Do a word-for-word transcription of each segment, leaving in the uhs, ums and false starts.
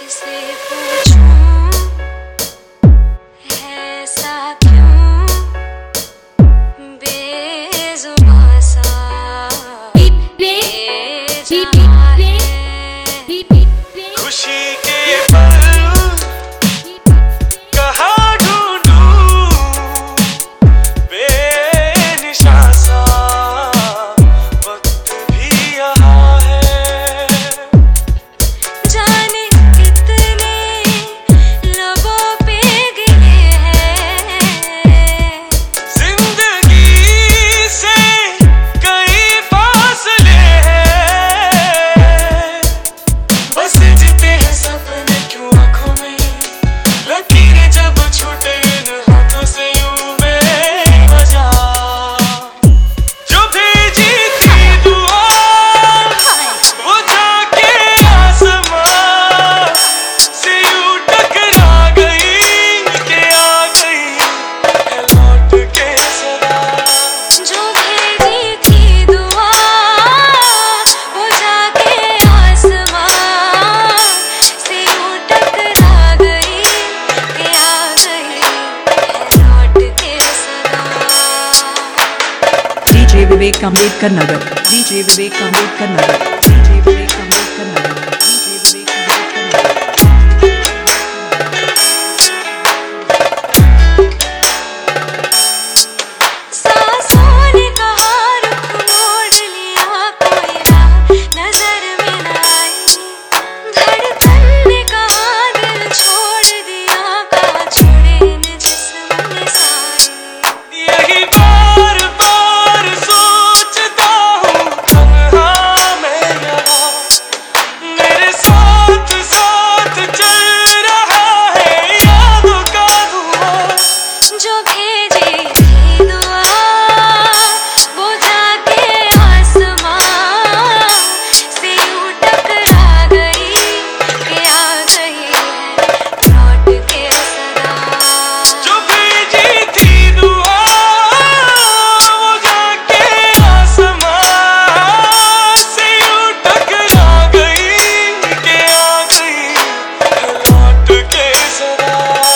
किससे पूछूं ऐसा क्यों बेजुबां सा बेजान है खुशी के पल कहाँ ढूंढूं बेनिशां सा वक्त भी यहाँ है। जाने कितने लबों पे गिरे हैं जिंदगी से कई फासले हैं। बस जीते हैं सपने क्यों आंखों में लकीरें जब छूटे इन हाथों से यूं बेवजह जो भेजी थी दुआ वो जाके आसमां से यूं टकरा गई कि आ गई है लौट के सदा। जो भेजी थी दुआ वो जाके आसमां से यूं टकरा गई कि आ गई है लौट के सदा। DJ Vivek Ambedkar Nagar DJ Vivek Ambedkar Nagar DJ Vivek Ambedkar Nagar DJ Vivek Ambedkar सांसों ने कहा रुख मोड़ लिया कोई राह नजर में न आई। धड़कन ने कहा दिल छोड़ दिया कहा छोड़े इन जिस्म में साए। यही बार बार सोचता हूँ तन्हा मैं यहाँ मेरे साथ साथ चल रहा है यादों का धुआं। जो भेजी थी दुआ वो जाके आसमां से यूं टकरा गई कि आ गई है लौट के सदा। जो भेजी थी दुआ वो जाके आसमां से यूं टकरा गई कि आ गई है लौट के सदा।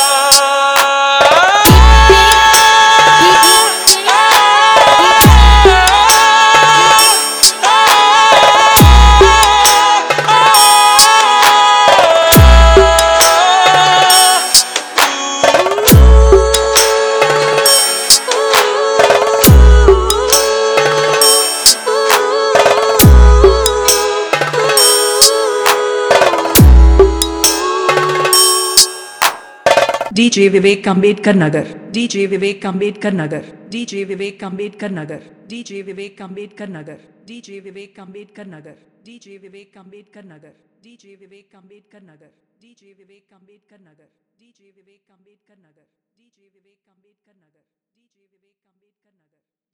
DJ Vivek Ambedkar Nagar DJ Vivek Ambedkar Nagar DJ Vivek Ambedkar Nagar DJ Vivek Ambedkar Nagar DJ Vivek Ambedkar Nagar DJ Vivek Ambedkar Nagar DJ Vivek Ambedkar Nagar DJ Vivek Ambedkar Nagar DJ Vivek Ambedkar Nagar DJ Vivek Ambedkar Nagar DJ Vivek Ambedkar नगर।